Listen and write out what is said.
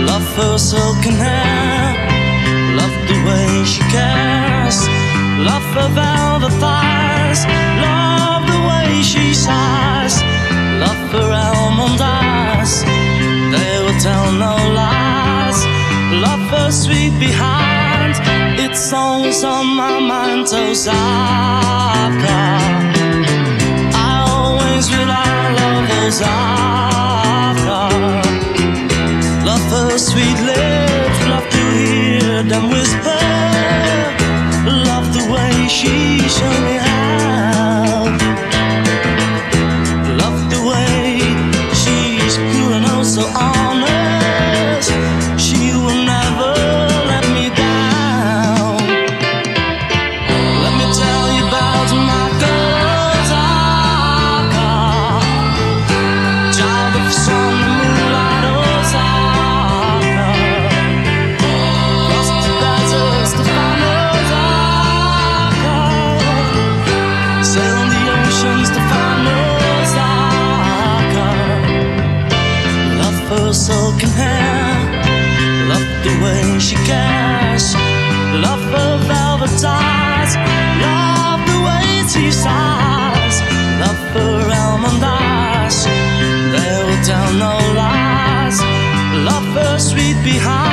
Love her silken hair, love the way she cares, love her velvet thighs, love the way she sighs, love her almond eyes, they will tell no lies, love her sweet behind, it's always on my mind, Osaka. I always will, I love Osaka. Love her sweet lips, love to hear them whisper, love the way she showed me how, love the way she's pure and oh so honest, she will never let me down. Let me tell you about my girl Osaka, child of sun and moonlight Osaka, crossed the deserts to find Osaka, sailed the oceans to find Osaka. Love her silken hair, love the way she cares, love her velvet eyes, love the way she sighs, love her almond eyes, they will tell no lies, love her sweet behind.